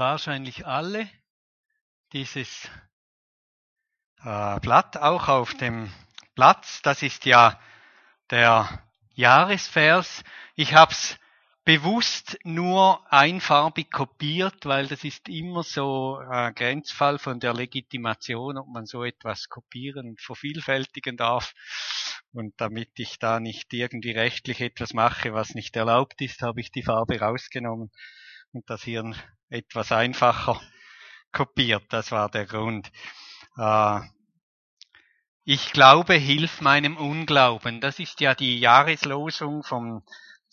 wahrscheinlich alle dieses Blatt auch auf dem Platz. Das ist ja der Jahresvers. Ich habe es bewusst nur einfarbig kopiert, weil das ist immer so ein Grenzfall von der Legitimation, ob man so etwas kopieren und vervielfältigen darf. Und damit ich da nicht irgendwie rechtlich etwas mache, was nicht erlaubt ist, habe ich die Farbe rausgenommen und das hier etwas einfacher kopiert. Das war der Grund. Ich glaube, hilf meinem Unglauben. Das ist ja die Jahreslosung vom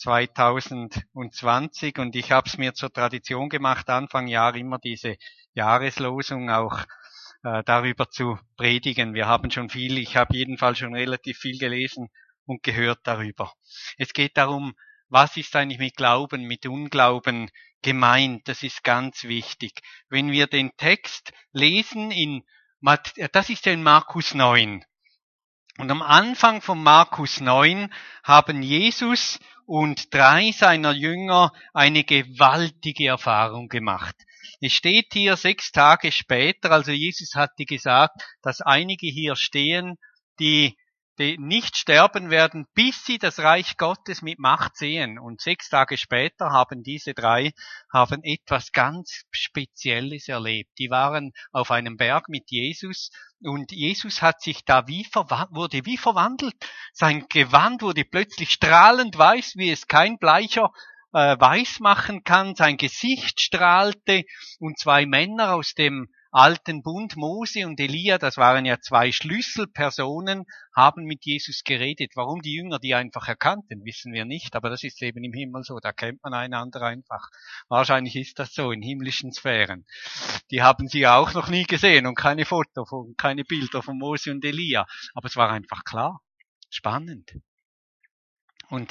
2020 und ich habe es mir zur Tradition gemacht, Anfang Jahr immer diese Jahreslosung auch darüber zu predigen. Wir haben schon viel, ich habe jedenfalls schon relativ viel gelesen und gehört darüber. Es geht darum, was ist eigentlich mit Glauben, mit Unglauben gemeint? Das ist ganz wichtig. Wenn wir den Text lesen das ist ja in Markus 9. Und am Anfang von Markus 9 haben Jesus und 3 seiner Jünger eine gewaltige Erfahrung gemacht. Es steht hier 6 Tage später, also Jesus hatte gesagt, dass einige hier stehen, die nicht sterben werden, bis sie das Reich Gottes mit Macht sehen. Und 6 Tage später haben diese 3 etwas ganz Spezielles erlebt. Die waren auf einem Berg mit Jesus und Jesus hat sich da wurde wie verwandelt. Sein Gewand wurde plötzlich strahlend weiß, wie es kein Bleicher weiß machen kann. Sein Gesicht strahlte und 2 Männer aus dem alten Bund, Mose und Elia, das waren ja 2 Schlüsselpersonen, haben mit Jesus geredet. Warum die Jünger die einfach erkannten, wissen wir nicht, aber das ist eben im Himmel so, da kennt man einander einfach. Wahrscheinlich ist das so in himmlischen Sphären. Die haben sie ja auch noch nie gesehen und keine Bilder von Mose und Elia, aber es war einfach klar, spannend. Und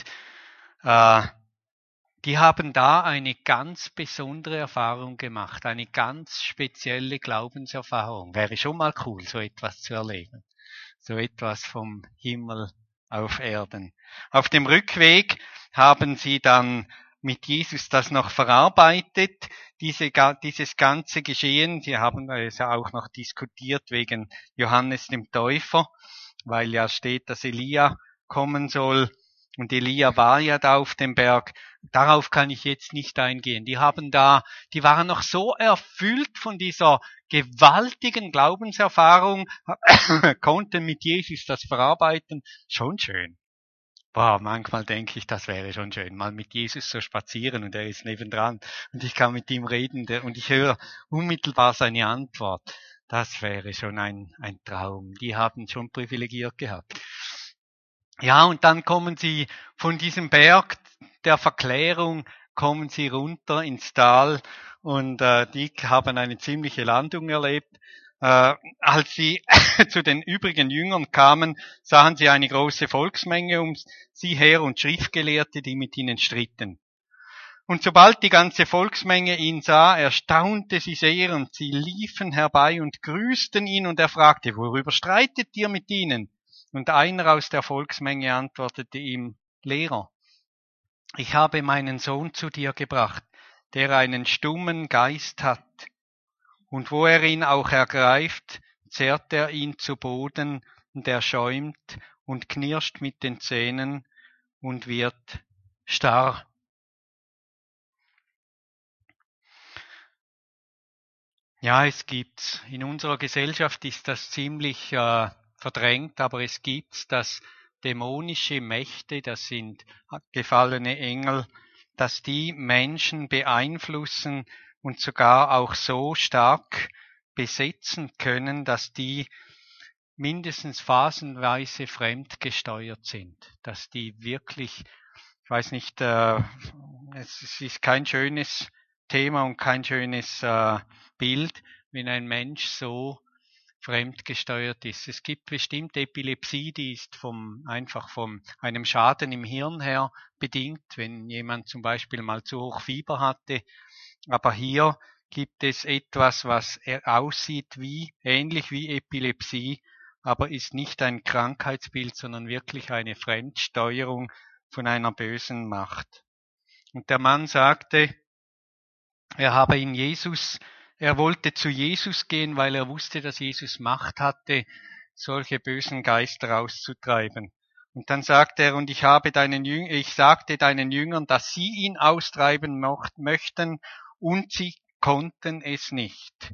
die haben da eine ganz besondere Erfahrung gemacht, eine ganz spezielle Glaubenserfahrung. Wäre schon mal cool, so etwas zu erleben. So etwas vom Himmel auf Erden. Auf dem Rückweg haben sie dann mit Jesus das noch verarbeitet, dieses ganze Geschehen. Sie haben es ja auch noch diskutiert wegen Johannes dem Täufer, weil ja steht, dass Elia kommen soll. Und Elia war ja da auf dem Berg. Darauf kann ich jetzt nicht eingehen. Die waren noch so erfüllt von dieser gewaltigen Glaubenserfahrung, konnten mit Jesus das verarbeiten. Schon schön. Boah, manchmal denke ich, das wäre schon schön, mal mit Jesus so spazieren und er ist nebendran und ich kann mit ihm reden und ich höre unmittelbar seine Antwort. Das wäre schon ein Traum. Die haben schon privilegiert gehabt. Ja, und dann kommen sie von diesem Berg der Verklärung, kommen sie runter ins Tal und die haben eine ziemliche Landung erlebt. Als sie zu den übrigen Jüngern kamen, sahen sie eine große Volksmenge um sie her und Schriftgelehrte, die mit ihnen stritten. Und sobald die ganze Volksmenge ihn sah, erstaunte sie sehr und sie liefen herbei und grüßten ihn und er fragte, worüber streitet ihr mit ihnen? Und einer aus der Volksmenge antwortete ihm, Lehrer, ich habe meinen Sohn zu dir gebracht, der einen stummen Geist hat. Und wo er ihn auch ergreift, zerrt er ihn zu Boden und er schäumt und knirscht mit den Zähnen und wird starr. Ja, es gibt's. In unserer Gesellschaft ist das ziemlich verdrängt, aber es gibt, dass dämonische Mächte, das sind gefallene Engel, dass die Menschen beeinflussen und sogar auch so stark besetzen können, dass die mindestens phasenweise fremdgesteuert sind, dass die wirklich, ich weiß nicht, es ist kein schönes Thema und kein schönes Bild, wenn ein Mensch so fremdgesteuert ist. Es gibt bestimmt Epilepsie, die ist einfach von einem Schaden im Hirn her bedingt, wenn jemand zum Beispiel mal zu hoch Fieber hatte. Aber hier gibt es etwas, was aussieht ähnlich wie Epilepsie, aber ist nicht ein Krankheitsbild, sondern wirklich eine Fremdsteuerung von einer bösen Macht. Und der Mann sagte, Er wollte zu Jesus gehen, weil er wusste, dass Jesus Macht hatte, solche bösen Geister auszutreiben. Und dann sagt er, und ich sagte deinen Jüngern, dass sie ihn austreiben möchten, und sie konnten es nicht.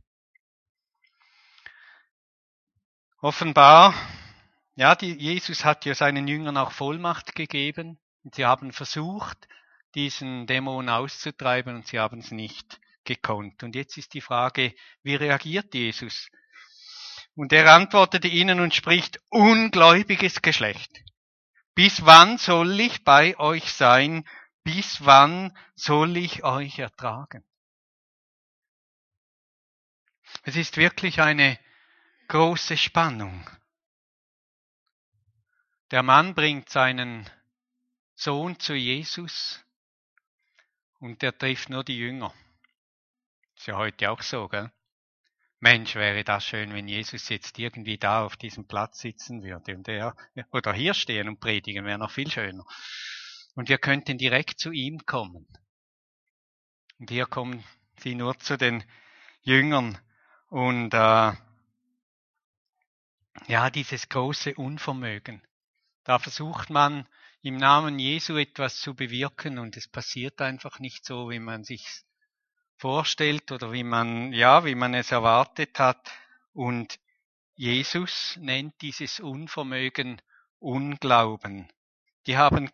Offenbar, ja, Jesus hat ja seinen Jüngern auch Vollmacht gegeben, und sie haben versucht, diesen Dämon auszutreiben, und sie haben es nicht gekonnt. Und jetzt ist die Frage, wie reagiert Jesus? Und er antwortete ihnen und spricht, ungläubiges Geschlecht. Bis wann soll ich bei euch sein? Bis wann soll ich euch ertragen? Es ist wirklich eine große Spannung. Der Mann bringt seinen Sohn zu Jesus und er trifft nur die Jünger. Ist ja heute auch so, gell? Mensch, wäre das schön, wenn Jesus jetzt irgendwie da auf diesem Platz sitzen würde und oder hier stehen und predigen, wäre noch viel schöner. Und wir könnten direkt zu ihm kommen. Und hier kommen sie nur zu den Jüngern und dieses große Unvermögen. Da versucht man im Namen Jesu etwas zu bewirken und es passiert einfach nicht so, wie man sich vorstellt oder wie man es erwartet hat. Und Jesus nennt dieses Unvermögen Unglauben. Die haben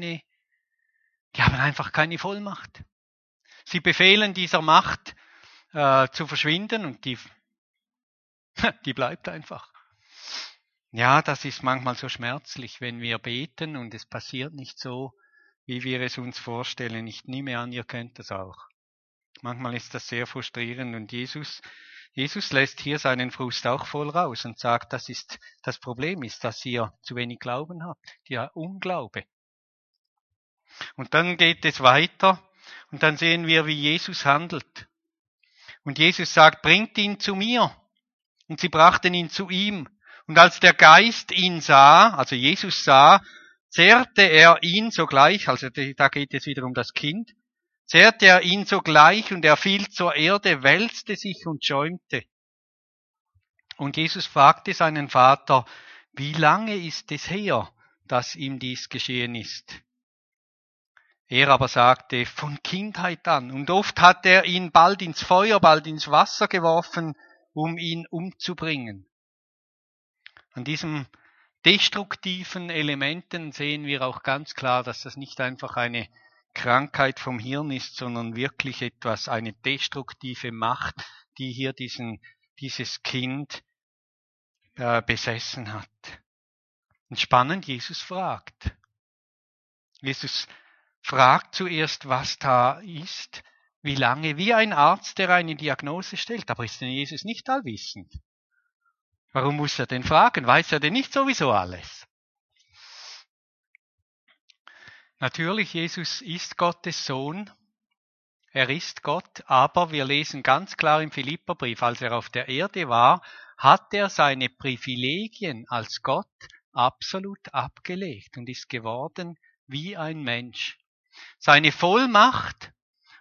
einfach keine Vollmacht. Sie befehlen dieser Macht zu verschwinden und die bleibt einfach. Ja, das ist manchmal so schmerzlich, wenn wir beten und es passiert nicht so, wie wir es uns vorstellen. Ich nehme an, ihr kennt das auch. Manchmal ist das sehr frustrierend und Jesus lässt hier seinen Frust auch voll raus und sagt, das Problem ist, dass ihr zu wenig Glauben habt. Der Unglaube. Und dann geht es weiter und dann sehen wir, wie Jesus handelt. Und Jesus sagt, bringt ihn zu mir. Und sie brachten ihn zu ihm. Und als der Geist ihn sah, also Jesus sah, zerrte er ihn sogleich, also da geht es wieder um das Kind, zerrte er ihn sogleich und er fiel zur Erde, wälzte sich und schäumte. Und Jesus fragte seinen Vater, wie lange ist es her, dass ihm dies geschehen ist? Er aber sagte, von Kindheit an. Und oft hat er ihn bald ins Feuer, bald ins Wasser geworfen, um ihn umzubringen. An diesen destruktiven Elementen sehen wir auch ganz klar, dass das nicht einfach eine Krankheit vom Hirn ist, sondern wirklich eine destruktive Macht, die hier dieses Kind besessen hat. Und spannend, Jesus fragt. Jesus fragt zuerst, was da ist, wie lange, wie ein Arzt, der eine Diagnose stellt. Aber ist denn Jesus nicht allwissend? Warum muss er denn fragen? Weiß er denn nicht sowieso alles? Natürlich, Jesus ist Gottes Sohn. Er ist Gott, aber wir lesen ganz klar im Philipperbrief, als er auf der Erde war, hat er seine Privilegien als Gott absolut abgelegt und ist geworden wie ein Mensch. Seine Vollmacht,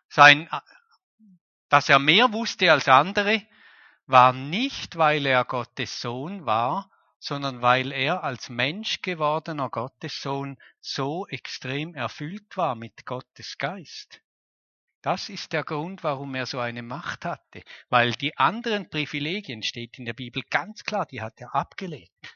dass er mehr wusste als andere, war nicht, weil er Gottes Sohn war, sondern weil er als Mensch gewordener Gottessohn so extrem erfüllt war mit Gottes Geist. Das ist der Grund, warum er so eine Macht hatte, weil die anderen Privilegien, steht in der Bibel ganz klar, die hat er abgelegt.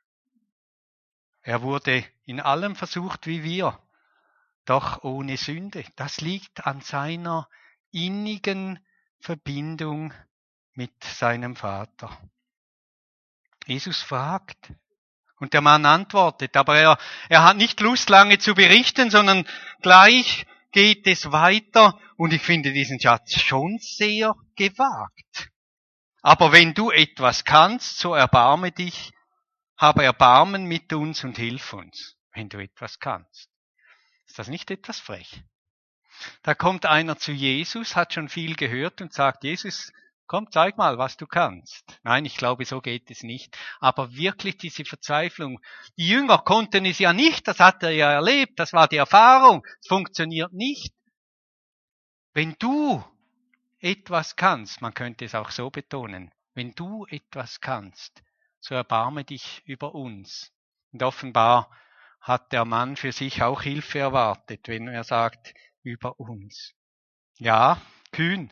Er wurde in allem versucht wie wir, doch ohne Sünde. Das liegt an seiner innigen Verbindung mit seinem Vater. Jesus fragt und der Mann antwortet, aber er hat nicht Lust, lange zu berichten, sondern gleich geht es weiter und ich finde diesen Satz schon sehr gewagt. Aber wenn du etwas kannst, so erbarme dich, habe Erbarmen mit uns und hilf uns, wenn du etwas kannst. Ist das nicht etwas frech? Da kommt einer zu Jesus, hat schon viel gehört und sagt, Jesus, komm, zeig mal, was du kannst. Nein, ich glaube, so geht es nicht. Aber wirklich diese Verzweiflung. Die Jünger konnten es ja nicht, das hat er ja erlebt, das war die Erfahrung. Es funktioniert nicht. Wenn du etwas kannst, man könnte es auch so betonen, wenn du etwas kannst, so erbarme dich über uns. Und offenbar hat der Mann für sich auch Hilfe erwartet, wenn er sagt, über uns. Ja, kühn.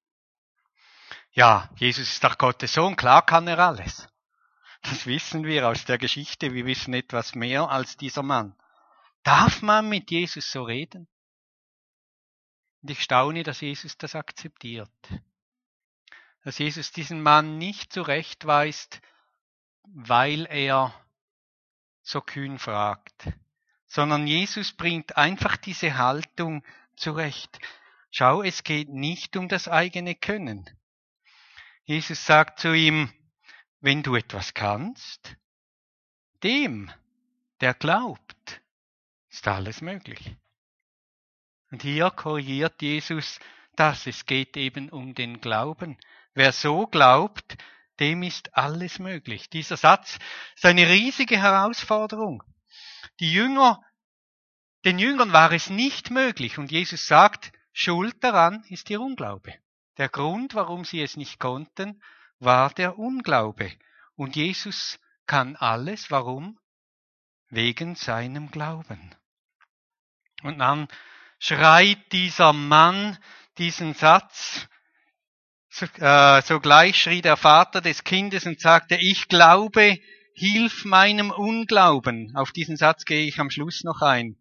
Ja, Jesus ist doch Gottes Sohn, klar kann er alles. Das wissen wir aus der Geschichte, wir wissen etwas mehr als dieser Mann. Darf man mit Jesus so reden? Und ich staune, dass Jesus das akzeptiert. Dass Jesus diesen Mann nicht zurechtweist, weil er so kühn fragt, sondern Jesus bringt einfach diese Haltung zurecht. Schau, es geht nicht um das eigene Können. Jesus sagt zu ihm, wenn du etwas kannst, dem, der glaubt, ist alles möglich. Und hier korrigiert Jesus das. Es geht eben um den Glauben. Wer so glaubt, dem ist alles möglich. Dieser Satz ist eine riesige Herausforderung. Den Jüngern war es nicht möglich. Und Jesus sagt, Schuld daran ist ihr Unglaube. Der Grund, warum sie es nicht konnten, war der Unglaube. Und Jesus kann alles. Warum? Wegen seinem Glauben. Und dann schreit dieser Mann diesen Satz. Sogleich schrie der Vater des Kindes und sagte, ich glaube, hilf meinem Unglauben. Auf diesen Satz gehe ich am Schluss noch ein.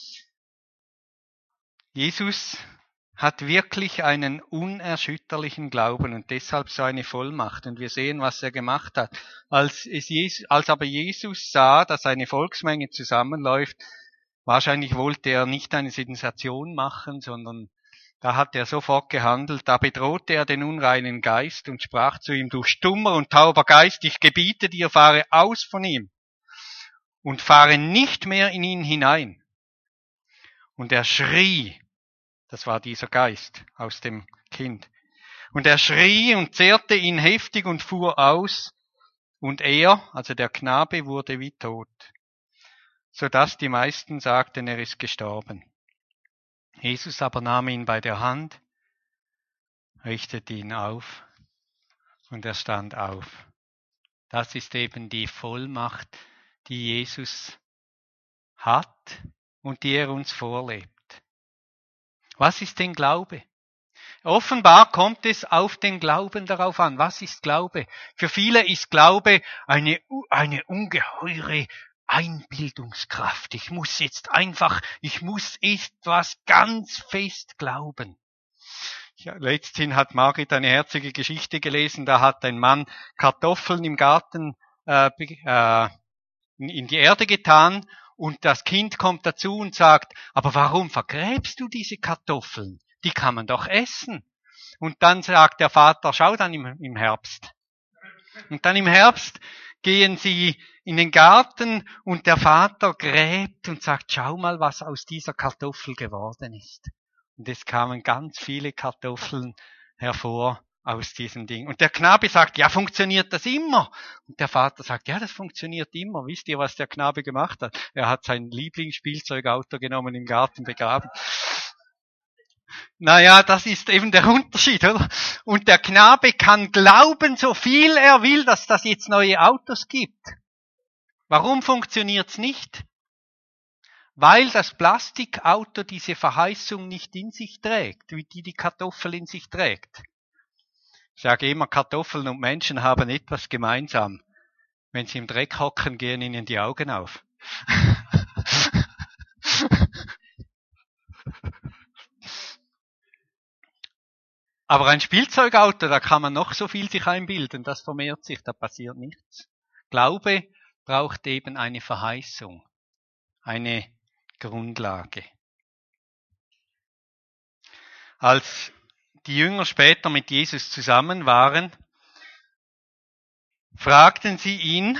Jesus hat wirklich einen unerschütterlichen Glauben und deshalb so eine Vollmacht. Und wir sehen, was er gemacht hat. Als aber Jesus sah, dass eine Volksmenge zusammenläuft, wahrscheinlich wollte er nicht eine Sensation machen, sondern da hat er sofort gehandelt. Da bedrohte er den unreinen Geist und sprach zu ihm, du stummer und tauber Geist, ich gebiete dir, fahre aus von ihm und fahre nicht mehr in ihn hinein. Und er schrie, das war dieser Geist aus dem Kind, und er schrie und zerrte ihn heftig und fuhr aus, und er, also der Knabe, wurde wie tot, sodass die meisten sagten, er ist gestorben. Jesus aber nahm ihn bei der Hand, richtete ihn auf und er stand auf. Das ist eben die Vollmacht, die Jesus hat und die er uns vorlebt. Was ist denn Glaube? Offenbar kommt es auf den Glauben darauf an. Was ist Glaube? Für viele ist Glaube eine ungeheure Einbildungskraft. Ich muss etwas ganz fest glauben. Ja, letzthin hat Margit eine herzige Geschichte gelesen, da hat ein Mann Kartoffeln im Garten in die Erde getan und das Kind kommt dazu und sagt, aber warum vergräbst du diese Kartoffeln? Die kann man doch essen. Und dann sagt der Vater, schau dann im Herbst. Und dann im Herbst gehen sie in den Garten und der Vater gräbt und sagt, schau mal, was aus dieser Kartoffel geworden ist. Und es kamen ganz viele Kartoffeln hervor aus diesem Ding. Und der Knabe sagt, ja, funktioniert das immer? Und der Vater sagt, ja, das funktioniert immer. Wisst ihr, was der Knabe gemacht hat? Er hat sein Lieblingsspielzeugauto genommen, im Garten begraben. Naja, das ist eben der Unterschied, oder? Und der Knabe kann glauben, so viel er will, dass das jetzt neue Autos gibt. Warum funktioniert's nicht? Weil das Plastikauto diese Verheißung nicht in sich trägt, wie die Kartoffel in sich trägt. Ich sage immer, Kartoffeln und Menschen haben etwas gemeinsam. Wenn sie im Dreck hocken, gehen ihnen die Augen auf. Aber ein Spielzeugauto, da kann man noch so viel sich einbilden, das vermehrt sich, da passiert nichts. Glaube braucht eben eine Verheißung, eine Grundlage. Als die Jünger später mit Jesus zusammen waren, fragten sie ihn,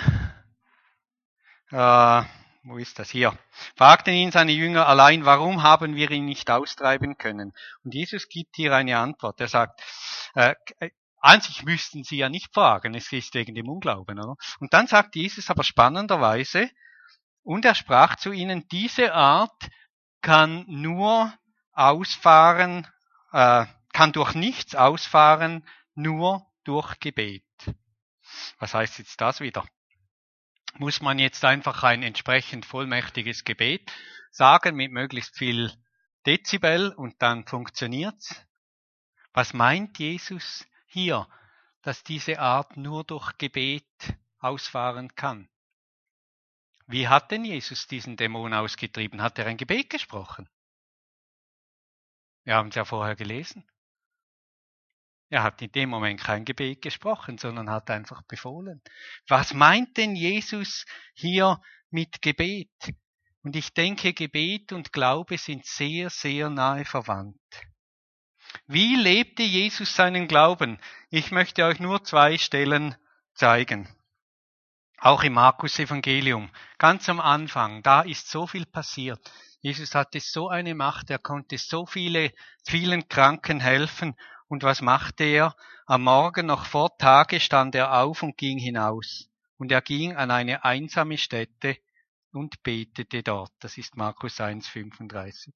wo ist das hier? Fragten ihn seine Jünger allein, warum haben wir ihn nicht austreiben können? Und Jesus gibt hier eine Antwort. Er sagt, an sich müssten sie ja nicht fragen, es ist wegen dem Unglauben, oder? Und dann sagt Jesus aber spannenderweise, und er sprach zu ihnen, diese Art kann nur ausfahren, kann durch nichts ausfahren, nur durch Gebet. Was heißt jetzt das wieder? Muss man jetzt einfach ein entsprechend vollmächtiges Gebet sagen mit möglichst viel Dezibel und dann funktioniert's? Was meint Jesus hier, dass diese Art nur durch Gebet ausfahren kann? Wie hat denn Jesus diesen Dämon ausgetrieben? Hat er ein Gebet gesprochen? Wir haben es ja vorher gelesen. Er hat in dem Moment kein Gebet gesprochen, sondern hat einfach befohlen. Was meint denn Jesus hier mit Gebet? Und ich denke, Gebet und Glaube sind sehr, sehr nahe verwandt. Wie lebte Jesus seinen Glauben? Ich möchte euch nur 2 Stellen zeigen. Auch im Markus-Evangelium, ganz am Anfang, da ist so viel passiert. Jesus hatte so eine Macht, er konnte so vielen Kranken helfen. Und was machte er? Am Morgen noch vor Tage stand er auf und ging hinaus. Und er ging an eine einsame Stätte und betete dort. Das ist Markus 1,35.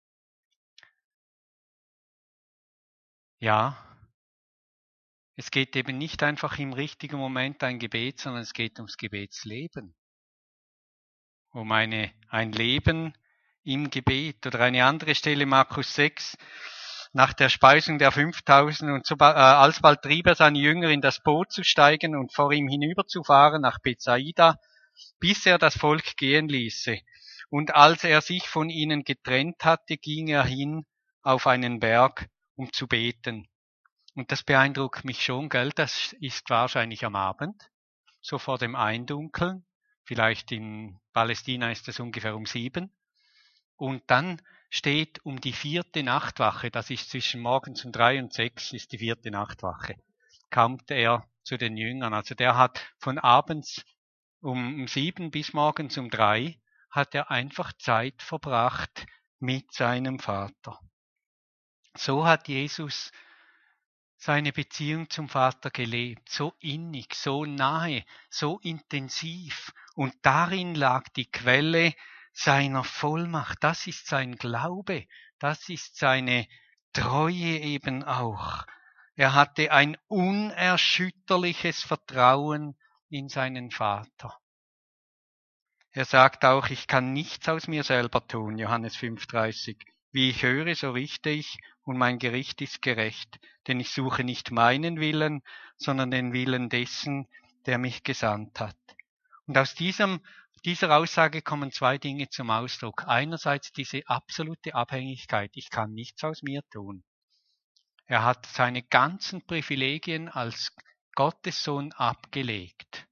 Ja, es geht eben nicht einfach im richtigen Moment ein Gebet, sondern es geht ums Gebetsleben. Um ein Leben im Gebet. Oder eine andere Stelle, Markus 6, nach der Speisung der 5000 und alsbald trieb er seine Jünger in das Boot zu steigen und vor ihm hinüberzufahren nach Bethsaida, bis er das Volk gehen ließe. Und als er sich von ihnen getrennt hatte, ging er hin auf einen Berg, um zu beten. Und das beeindruckt mich schon, gell? Das ist wahrscheinlich am Abend, so vor dem Eindunkeln. Vielleicht in Palästina ist es ungefähr um 7. Und dann steht um die 4. Nachtwache, das ist zwischen morgens um 3 und 6, ist die 4. Nachtwache, kommt er zu den Jüngern. Also der hat von abends um 7 bis morgens um 3, hat er einfach Zeit verbracht mit seinem Vater. So hat Jesus seine Beziehung zum Vater gelebt, so innig, so nahe, so intensiv. Und darin lag die Quelle seiner Vollmacht. Das ist sein Glaube, das ist seine Treue eben auch. Er hatte ein unerschütterliches Vertrauen in seinen Vater. Er sagt auch, ich kann nichts aus mir selber tun, Johannes 5,30. Wie ich höre, so richte ich, und mein Gericht ist gerecht, denn ich suche nicht meinen Willen, sondern den Willen dessen, der mich gesandt hat. Und aus dieser Aussage kommen 2 Dinge zum Ausdruck. Einerseits diese absolute Abhängigkeit, ich kann nichts aus mir tun. Er hat seine ganzen Privilegien als Gottessohn abgelegt.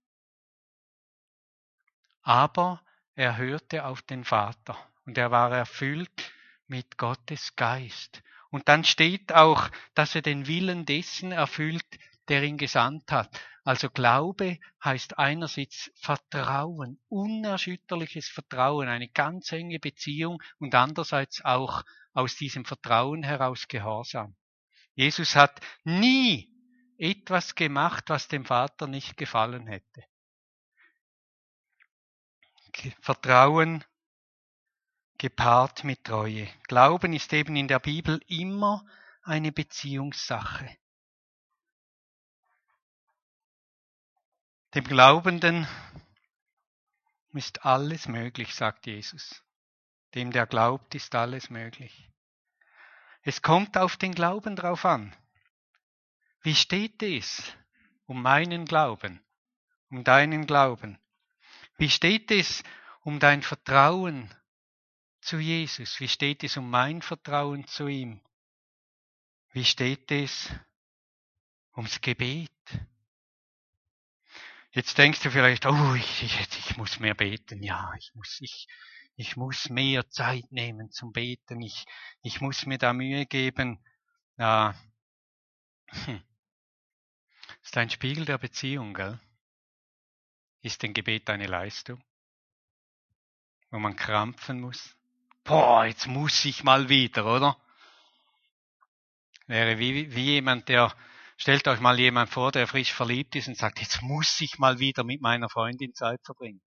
Aber er hörte auf den Vater und er war erfüllt mit Gottes Geist. Und dann steht auch, dass er den Willen dessen erfüllt, der ihn gesandt hat. Also Glaube heißt einerseits Vertrauen, unerschütterliches Vertrauen, eine ganz enge Beziehung und andererseits auch aus diesem Vertrauen heraus Gehorsam. Jesus hat nie etwas gemacht, was dem Vater nicht gefallen hätte. Vertrauen gepaart mit Treue. Glauben ist eben in der Bibel immer eine Beziehungssache. Dem Glaubenden ist alles möglich, sagt Jesus. Dem, der glaubt, ist alles möglich. Es kommt auf den Glauben drauf an. Wie steht es um meinen Glauben, um deinen Glauben? Wie steht es um dein Vertrauen zu Jesus? Wie steht es um mein Vertrauen zu ihm? Wie steht es ums Gebet? Jetzt denkst du vielleicht, oh, ich muss mehr beten. Ja, ich muss mehr Zeit nehmen zum Beten. Ich muss mir da Mühe geben. Ja, ist ein Spiegel der Beziehung, gell? Ist ein Gebet eine Leistung, wo man krampfen muss? Boah, jetzt muss ich mal wieder, oder? Wäre wie jemand, stellt euch mal jemand vor, der frisch verliebt ist und sagt, jetzt muss ich mal wieder mit meiner Freundin Zeit verbringen.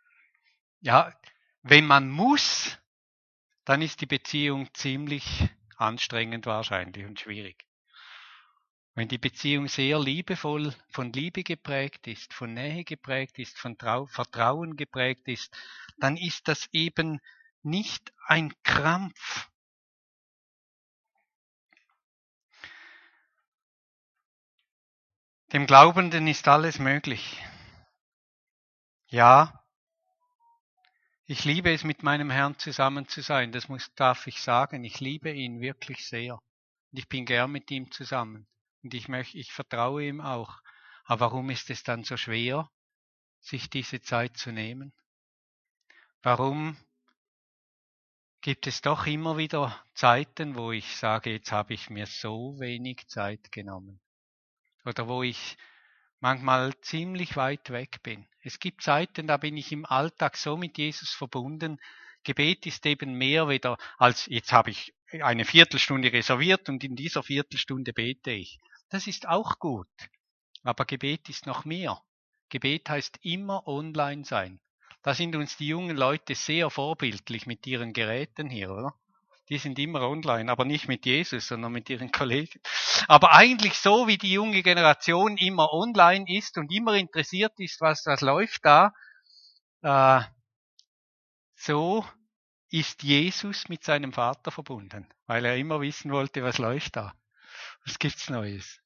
Ja, wenn man muss, dann ist die Beziehung ziemlich anstrengend wahrscheinlich und schwierig. Wenn die Beziehung sehr liebevoll, von Liebe geprägt ist, von Nähe geprägt ist, von Vertrauen geprägt ist, dann ist das eben nicht ein Krampf. Dem Glaubenden ist alles möglich. Ja, ich liebe es, mit meinem Herrn zusammen zu sein, darf ich sagen. Ich liebe ihn wirklich sehr. Und ich bin gern mit ihm zusammen. Und ich vertraue ihm auch. Aber warum ist es dann so schwer, sich diese Zeit zu nehmen? Warum gibt es doch immer wieder Zeiten, wo ich sage, jetzt habe ich mir so wenig Zeit genommen? Oder wo ich manchmal ziemlich weit weg bin. Es gibt Zeiten, da bin ich im Alltag so mit Jesus verbunden. Gebet ist eben mehr wieder als jetzt habe ich eine Viertelstunde reserviert und in dieser Viertelstunde bete ich. Das ist auch gut. Aber Gebet ist noch mehr. Gebet heißt immer online sein. Da sind uns die jungen Leute sehr vorbildlich mit ihren Geräten hier, oder? Die sind immer online, aber nicht mit Jesus, sondern mit ihren Kollegen. Aber eigentlich so, wie die junge Generation immer online ist und immer interessiert ist, was läuft da, so ist Jesus mit seinem Vater verbunden, weil er immer wissen wollte, was läuft da. Was gibt's Neues?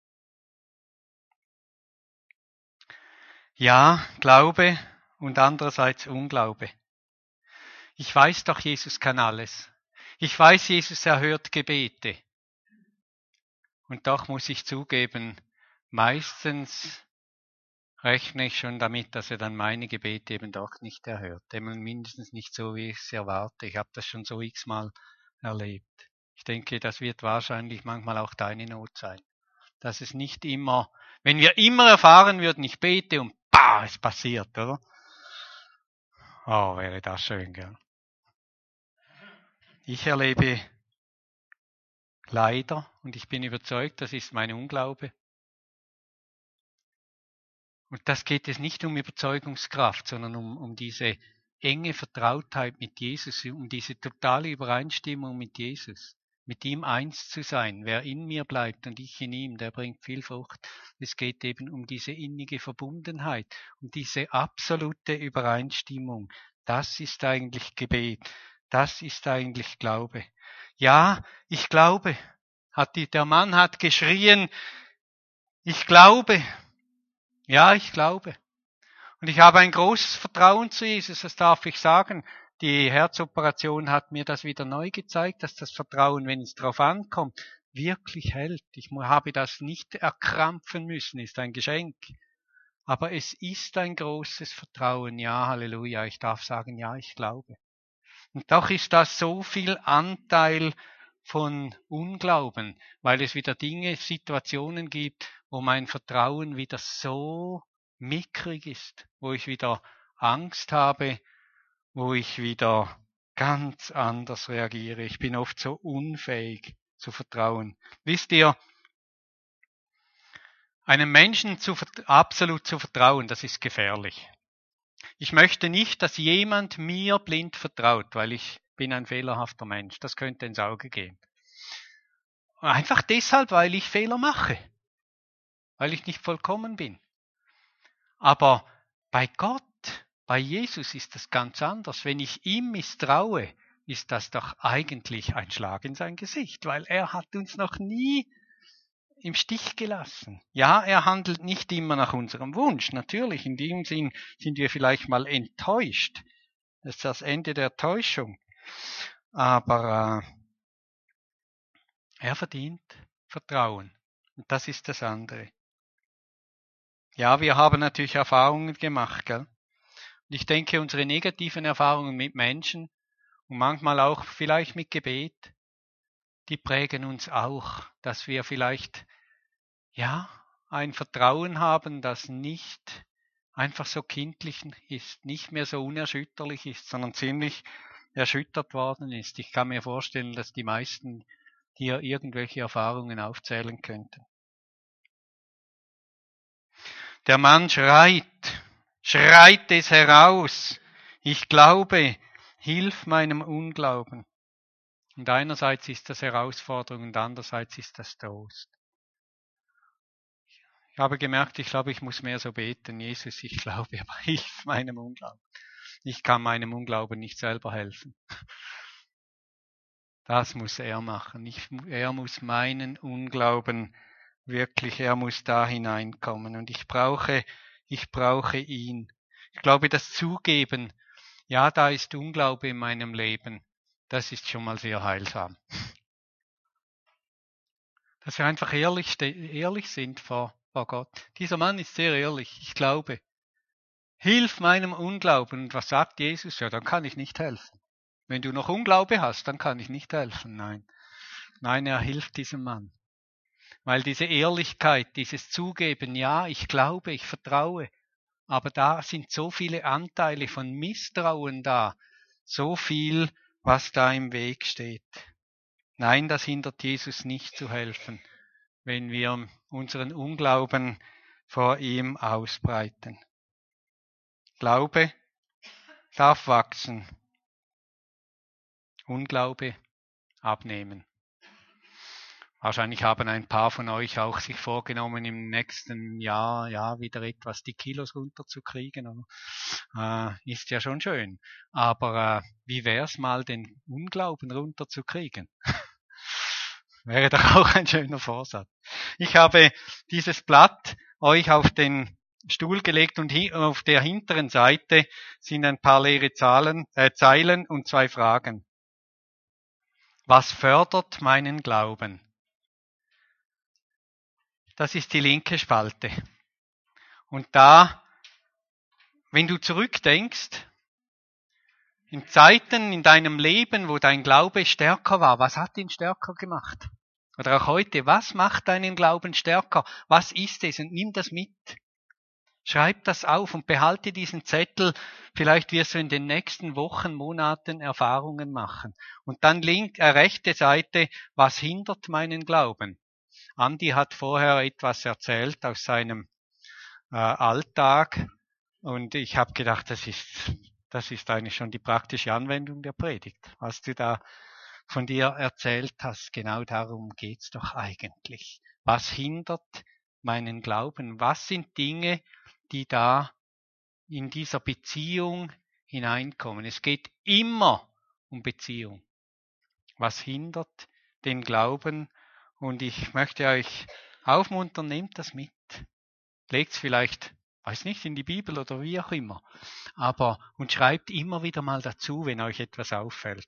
Ja, Glaube und andererseits Unglaube. Ich weiß doch, Jesus kann alles. Ich weiß, Jesus erhört Gebete. Und doch muss ich zugeben, meistens rechne ich schon damit, dass er dann meine Gebete eben doch nicht erhört. Eben mindestens nicht so, wie ich es erwarte. Ich habe das schon so x-mal erlebt. Ich denke, das wird wahrscheinlich manchmal auch deine Not sein. Dass es nicht immer, wenn wir immer erfahren würden, ich bete und es passiert, oder? Oh, wäre das schön, gell? Ich erlebe leider, und ich bin überzeugt, das ist mein Unglaube. Und das geht es nicht um Überzeugungskraft, sondern um diese enge Vertrautheit mit Jesus, um diese totale Übereinstimmung mit Jesus, mit ihm eins zu sein. Wer in mir bleibt und ich in ihm, der bringt viel Frucht. Es geht eben um diese innige Verbundenheit, um diese absolute Übereinstimmung. Das ist eigentlich Gebet. Das ist eigentlich Glaube. Ja, ich glaube. Der Mann hat geschrien, ich glaube. Ja, ich glaube. Und ich habe ein großes Vertrauen zu Jesus, das darf ich sagen. Die Herzoperation hat mir das wieder neu gezeigt, dass das Vertrauen, wenn es darauf ankommt, wirklich hält. Ich habe das nicht erkrampfen müssen, ist ein Geschenk. Aber es ist ein großes Vertrauen. Ja, Halleluja. Ich darf sagen, ja, ich glaube. Und doch ist da so viel Anteil von Unglauben, weil es wieder Dinge, Situationen gibt, wo mein Vertrauen wieder so mickrig ist, wo ich wieder Angst habe, wo ich wieder ganz anders reagiere. Ich bin oft so unfähig zu vertrauen. Wisst ihr, einem Menschen absolut zu vertrauen, das ist gefährlich. Ich möchte nicht, dass jemand mir blind vertraut, weil ich bin ein fehlerhafter Mensch. Das könnte ins Auge gehen. Einfach deshalb, weil ich Fehler mache. Weil ich nicht vollkommen bin. Aber bei Gott, bei Jesus ist das ganz anders. Wenn ich ihm misstraue, ist das doch eigentlich ein Schlag in sein Gesicht, weil er hat uns noch nie im Stich gelassen. Ja, er handelt nicht immer nach unserem Wunsch. Natürlich, in dem Sinn sind wir vielleicht mal enttäuscht. Das ist das Ende der Täuschung. Aber er verdient Vertrauen. Und das ist das andere. Ja, wir haben natürlich Erfahrungen gemacht, gell? Und ich denke, unsere negativen Erfahrungen mit Menschen und manchmal auch vielleicht mit Gebet, die prägen uns auch, dass wir vielleicht, ja, ein Vertrauen haben, das nicht einfach so kindlich ist, nicht mehr so unerschütterlich ist, sondern ziemlich erschüttert worden ist. Ich kann mir vorstellen, dass die meisten hier irgendwelche Erfahrungen aufzählen könnten. Der Mann schreit es heraus. Ich glaube, hilf meinem Unglauben. Und einerseits ist das Herausforderung und andererseits ist das Trost. Ich habe gemerkt, ich glaube, ich muss mehr so beten. Jesus, ich glaube, aber hilf meinem Unglauben. Ich kann meinem Unglauben nicht selber helfen. Das muss er machen. Er muss meinen Unglauben wirklich, er muss da hineinkommen. Und ich brauche ihn. Ich glaube, das Zugeben, ja, da ist Unglaube in meinem Leben, das ist schon mal sehr heilsam. Dass wir einfach ehrlich sind vor Gott. Dieser Mann ist sehr ehrlich, ich glaube. Hilf meinem Unglauben. Und was sagt Jesus? Ja, dann kann ich nicht helfen. Wenn du noch Unglaube hast, dann kann ich nicht helfen. Nein, er hilft diesem Mann. Weil diese Ehrlichkeit, dieses Zugeben, ja, ich glaube, ich vertraue, aber da sind so viele Anteile von Misstrauen da, so viel, was da im Weg steht. Nein, das hindert Jesus nicht zu helfen, wenn wir unseren Unglauben vor ihm ausbreiten. Glaube darf wachsen, Unglaube abnehmen. Wahrscheinlich haben ein paar von euch auch sich vorgenommen, im nächsten Jahr ja wieder etwas die Kilos runterzukriegen. Ist ja schon schön. Aber wie wär's mal, den Unglauben runterzukriegen? Wäre doch auch ein schöner Vorsatz. Ich habe dieses Blatt euch auf den Stuhl gelegt und auf der hinteren Seite sind ein paar leere Zeilen und 2 Fragen. Was fördert meinen Glauben? Das ist die linke Spalte. Und da, wenn du zurückdenkst, in Zeiten in deinem Leben, wo dein Glaube stärker war, was hat ihn stärker gemacht? Oder auch heute, was macht deinen Glauben stärker? Was ist es? Und nimm das mit. Schreib das auf und behalte diesen Zettel. Vielleicht wirst du in den nächsten Wochen, Monaten Erfahrungen machen. Und dann rechte Seite, was hindert meinen Glauben? Andi hat vorher etwas erzählt aus seinem Alltag und ich habe gedacht, das ist eigentlich schon die praktische Anwendung der Predigt, was du da von dir erzählt hast. Genau darum geht's doch eigentlich. Was hindert meinen Glauben? Was sind Dinge, die da in dieser Beziehung hineinkommen? Es geht immer um Beziehung. Was hindert den Glauben? Und ich möchte euch aufmuntern, nehmt das mit. Legt's vielleicht, weiß nicht, in die Bibel oder wie auch immer. Und schreibt immer wieder mal dazu, wenn euch etwas auffällt.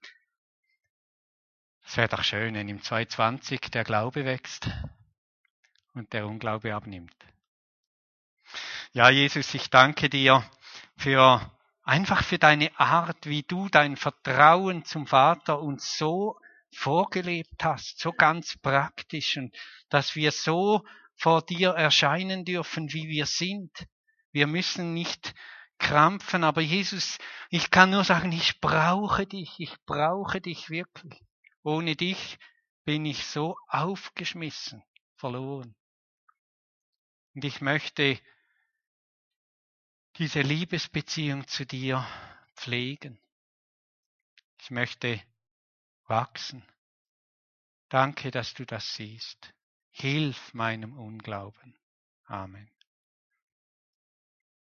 Es wäre doch schön, wenn im 2020 der Glaube wächst und der Unglaube abnimmt. Ja, Jesus, ich danke dir einfach für deine Art, wie du dein Vertrauen zum Vater uns so vorgelebt hast, so ganz praktisch und dass wir so vor dir erscheinen dürfen, wie wir sind. Wir müssen nicht krampfen, aber Jesus, ich kann nur sagen, ich brauche dich wirklich. Ohne dich bin ich so aufgeschmissen, verloren. Und ich möchte diese Liebesbeziehung zu dir pflegen. Ich möchte wachsen. Danke, dass du das siehst. Hilf meinem Unglauben. Amen.